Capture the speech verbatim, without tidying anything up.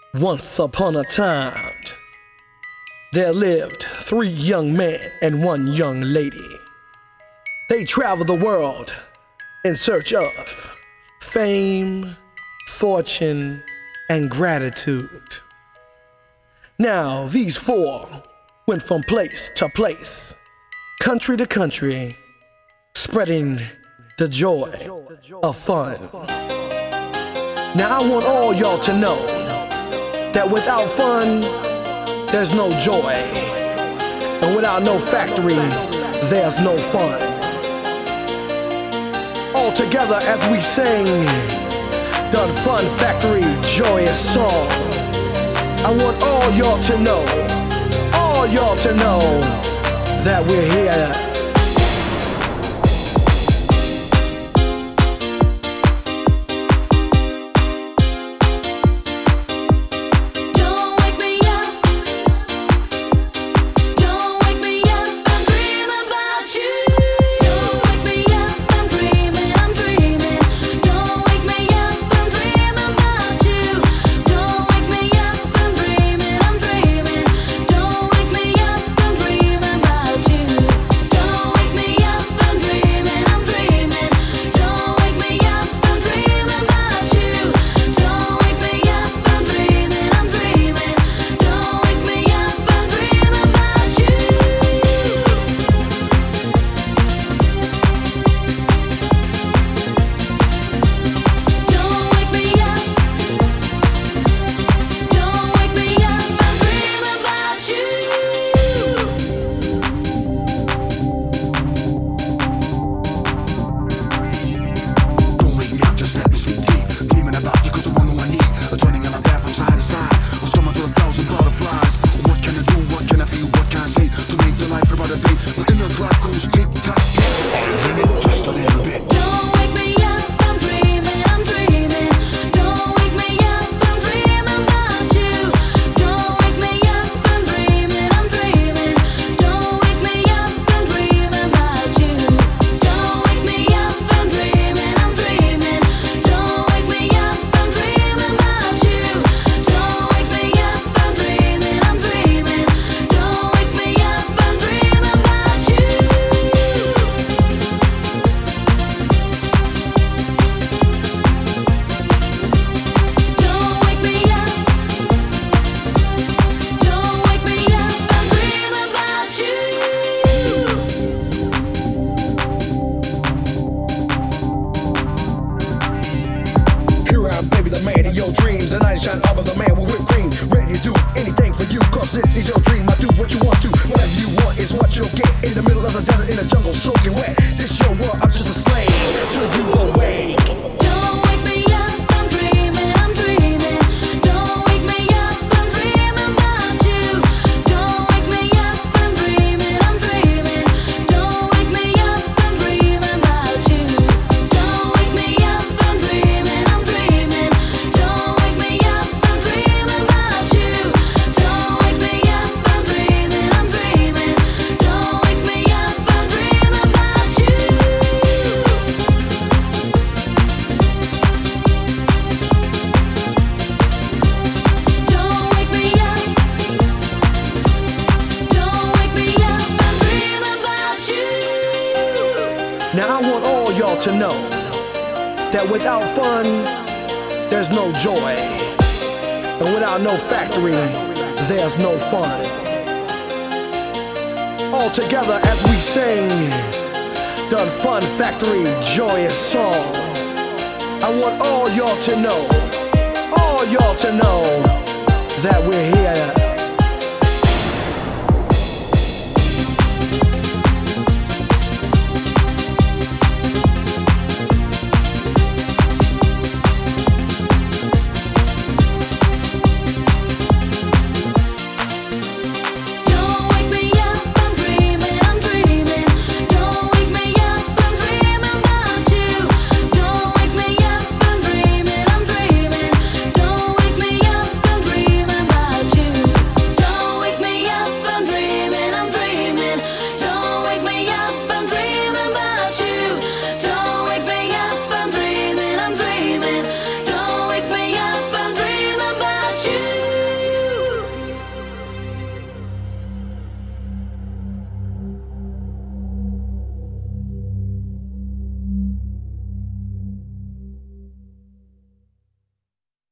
Once upon a time, there lived three young men and one young lady. They traveled the world in search of fame, fortune, and gratitude. Now, these four went from place to place, country to country, spreading the joy of fun. Now, I want all y'all to know that without fun, there's no joy. And without no factory, there's no fun. All together as we sing the Fun Factory joyous song. I want all y'all to know, all y'all to know that we're here. Dreams and I shine all of the man with whipped cream, ready to do anything for you, cause this is your dream. I do what you want to, whatever you want is what you'll get. In the middle of the desert, in the jungle, soaking wet. This your world, I'm just a slave till you awake. Now I want all y'all to know that without fun, there's no joy. And without no factory, there's no fun. All together as we sing the Fun Factory joyous song. I want all y'all to know, all y'all to know that we're here.